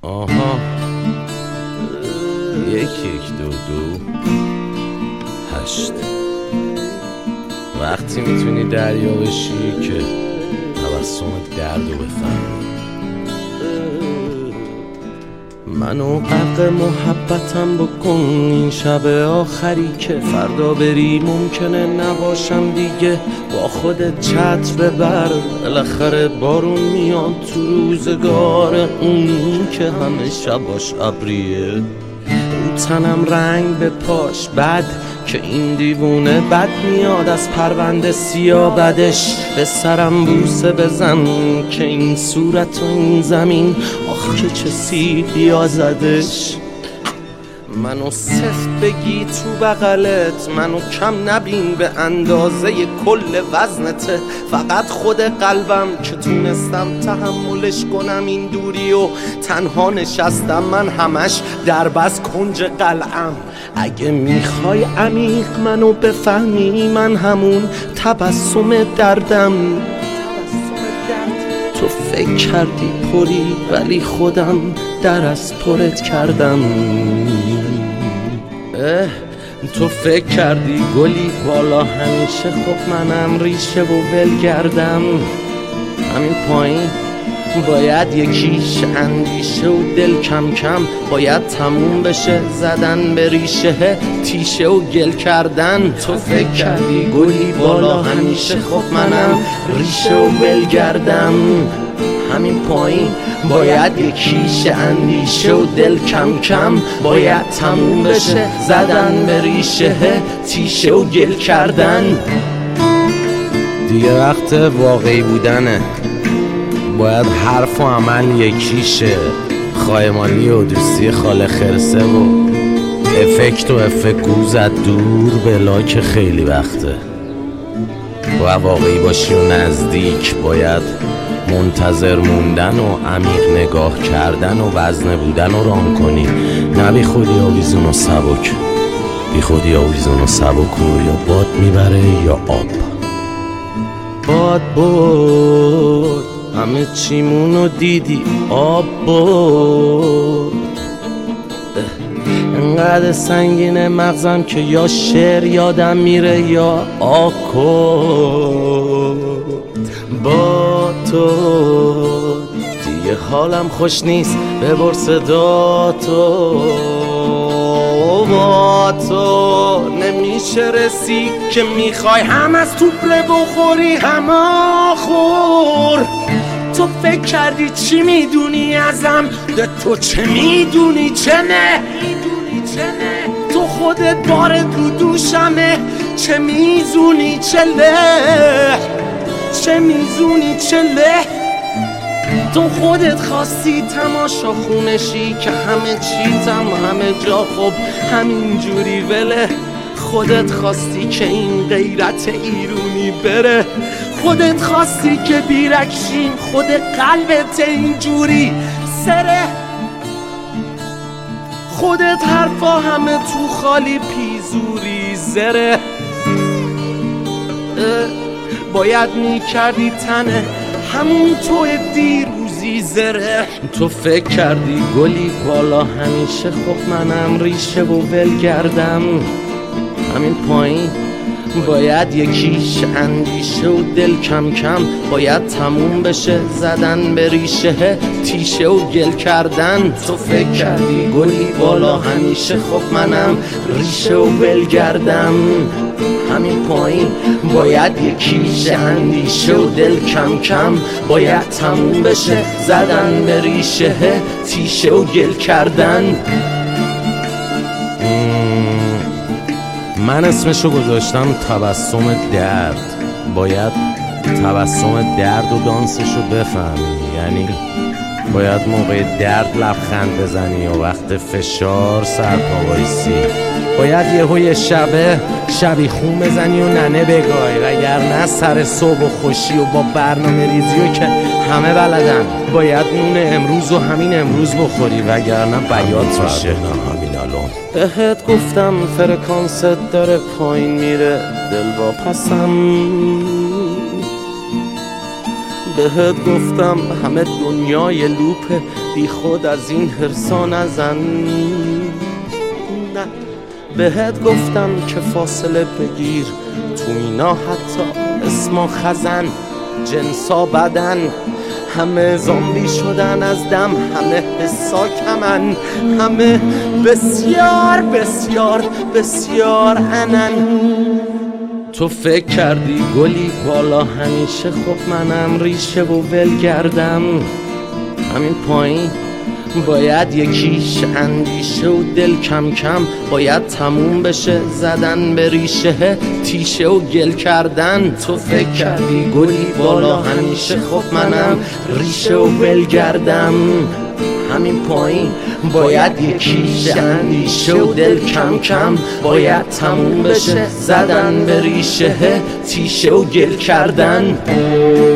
آها 1 1 2 2 8 وقتی میتونی دریا بشی که تبسم دردو بفهمی. منو غرق محبتم بکن این شب آخری که فردا بری ممکنه نباشم دیگه. با خودت چتر ببر بالاخره بارون میاد تو روزگار اون که همه شباش ابریه. رو تنم رنگ به پاش بد که این دیوونه بد میاد از پرونده سیاه بدش. به سرم بوسه بزن که این صورت و این زمین آخ که چه سیبی زدش. منو سفت بگی تو بغلت، منو کم نبین به اندازه کل وزنته. فقط خود قلبم که تونستم تحملش کنم این دوری و تنها نشستم من همش در بس کنج قلعم. اگه میخوای عمیق منو بفهمی من همون تبسم دردم. تو فکر کردی پری ولی خودم در از پرت کردم. تو فکر کردی گلی بالا همیشه خب منم ریشه و ولگردم. همین پایین باید یکیش اندیشه و دل کم کم باید تموم بشه زدن به ریشه تیشه و گل کردن. تو فکر کردی گلی بالا همیشه خب منم ریشه و ولگردم. همین پایین باید یکیش اندیشه و دل کم کم باید تموم بشه زدن به ریشه تیشه و گل کردن. دیگه وقت واقعی بودنه، باید حرف و عمل یکیشه. خایمالی و دوستی خاله خرسه و افکت و افکو زد دور بلا که خیلی وقته. باید واقعی باشی و نزدیک، باید منتظر موندن و عمیق نگاه کردن و وزنه بودن و رام کنی. نه بی خودی آویزون و سبک، بی خودی آویزون و سبک رو یا باد میبره یا آب. باد برد همه چیمونو دیدی، آب برد. انقدر سنگینه مغزم که یا شعر یادم میره یا آکورد. با تو دیگه حالم خوش نیست، ببر صدا تو. با تو نمیشه رسید که میخوای هم از توپله بخوری هم آخور. تو فکر کردی چی میدونی ازم، ده تو چه میدونی چه نه. تو خودت بارت رو دوشمه، چه میزونی چه له، چه میزونی چه له. تو خودت خواستی تماشا خونشی که همه چیزم همه جا خب همین جوری وله. خودت خواستی که این غیرت ایرونی بره، خودت خواستی که بیرکشیم خود قلبت اینجوری سره. خودت حرفا همه تو خالی پیزوری زره. باید میکردی تنه همون تو دیروزی زره. تو فکر کردی گلی بالا همیشه خب منم ریشه و ولگردم. همین پایین باید یکیش اندیشه و دل کم کم باید تموم بشه زدن به ریشه تیشه و گل کردن. تو فکر کردی گلی بالا همیشه خب منم ریشه و ولگردم. همین پایین باید یکیش اندیشه و دل کم کم باید تموم بشه زدن به ریشه تیشه و گل کردن. من اسمشو گذاشتم تبسم درد. باید تبسم درد و دانسشو بفهمی، یعنی باید موقع درد لبخند بزنی و وقت فشار سرپا وایسی. باید یه شبی خون بزنی و ننه بگای، وگرنه سر صبح و خوشی و با برنامه ریزیو که همه بلدن. باید نون امروز و همین امروز بخوری وگرنه بیات میشه. همین الان بهت گفتم فرکانست داره پایین میره، دل واپسم. بهت گفتم همه دنیای لوپه، بی خود از این حرصا نزن. نه بهت گفتم که فاصله بگیر، تو اینا حتی اسما خزن، جنسا بدن، همه زامبی شدن از دم، همه حسا کمن، همه بسیار بسیار بسیار انن. تو فکر کردی گلی بالا همیشه، خب منم ریشه و ولگردم. همین پایین باید یکیش اندیشه و دل کم کم باید تموم بشه زدن به ریشه تیشه و گل کردن. تو فکر کردی گلی بالا همیشه، خب منم ریشه و ولگردم. همین پایین باید یکیش اندیشه و دل کم کم باید تموم بشه زدن به ریشه تیشه و گل کردن.